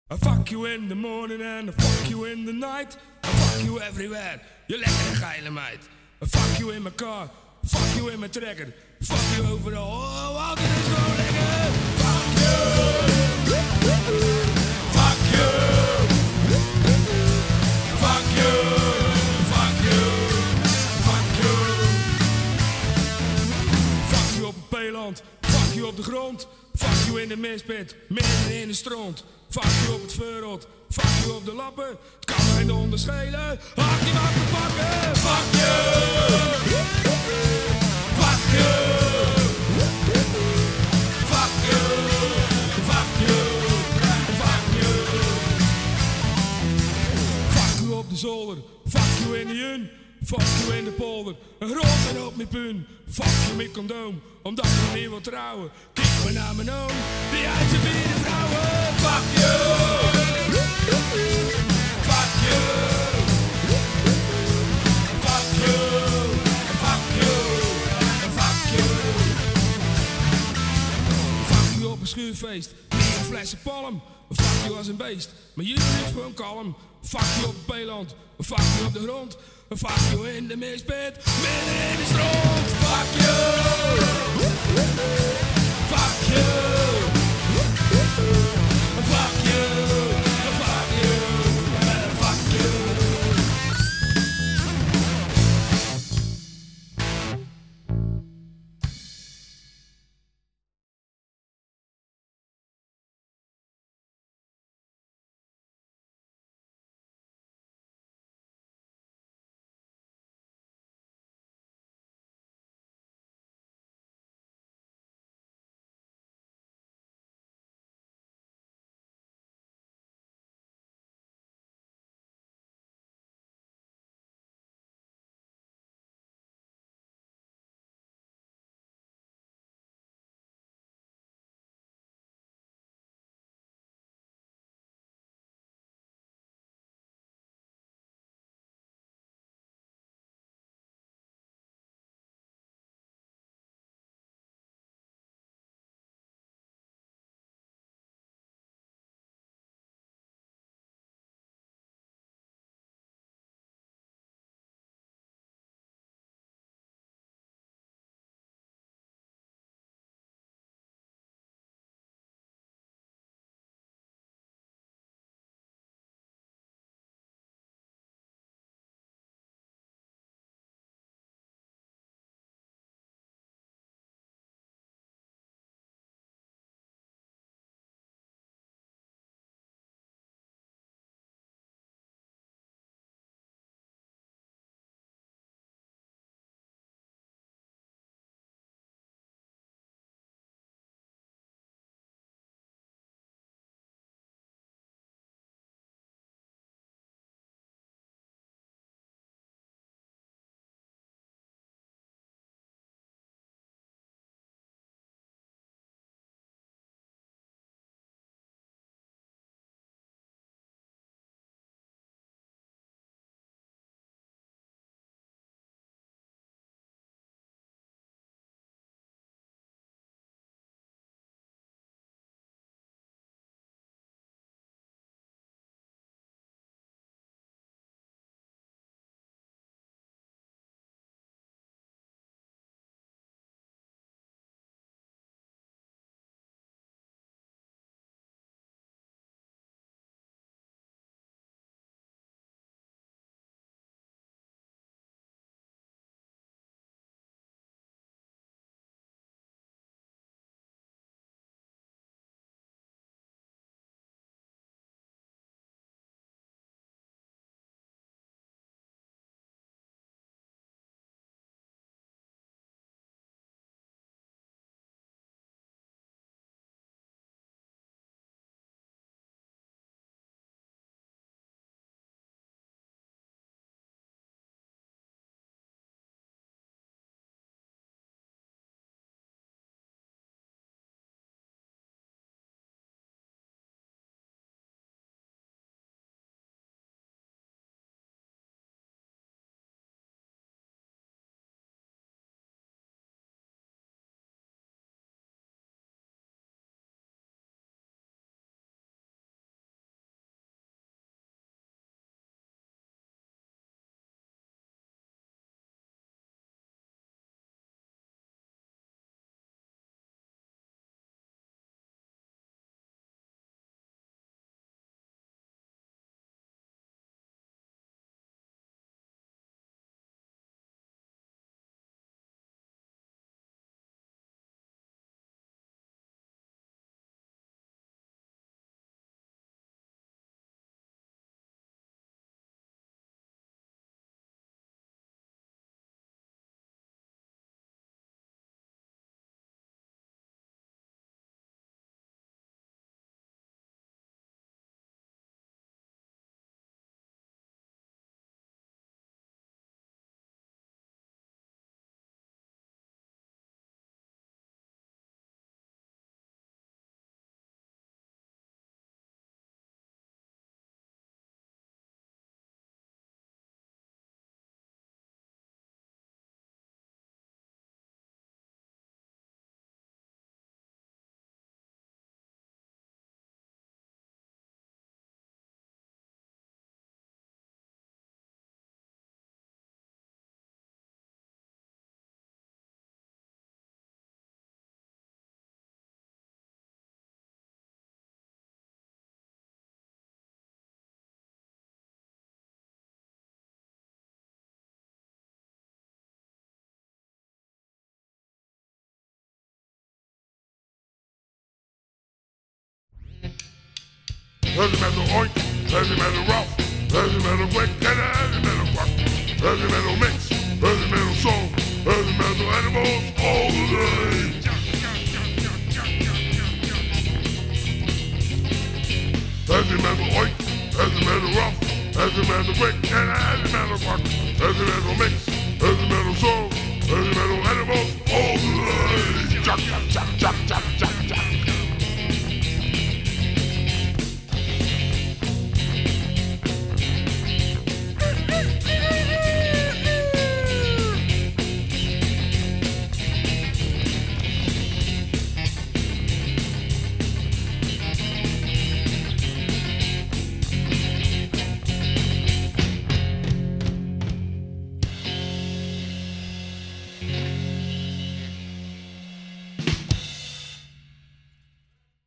I fuck you in the morning and I fuck you in the night. I fuck you everywhere, je lekkere geile meid. I fuck you in mijn car, fuck you in mijn trekker. Fuck you overal, oh, altijd is gewoon lekker. Fuck you, fuck you, fuck you, fuck you, fuck you. Fuck you op het Peeland, fuck you op de grond. Fuck you in de mispit, midden in de stront. Fuck you op het verrot, fuck you op de lappen. Het kan mij de onderschelen, hak je maar te pakken. Fuck you, fuck you, fuck you, fuck you, fuck you. Fuck you op de zolder, fuck you in de jun. Fuck you in de polder, een rot en op mijn pun. Fuck you met condoom, omdat ik nog niet wil trouwen. Kijk me naar mijn oom, die uit zijn vierde vrouwen. Fuck you, fuck you, fuck you, fuck you, fuck you. Fuck you op een schuurfeest, een flessen palm. Fuck you als een beest, maar jullie is gewoon kalm. Fuck you op het Peeland, fuck you op de grond. Fuck you in de mispit, midden in de stront. Fuck you. heavy metal oink, heavy metal rough, heavy metal quick, and heavy metal fuck, heavy metal mix, heavy metal soul, heavy metal animals all the day. Heavy metal oink, heavy metal rough, heavy metal quick, and heavy metal fuck, heavy metal mix, heavy metal soul, heavy metal animals all the day.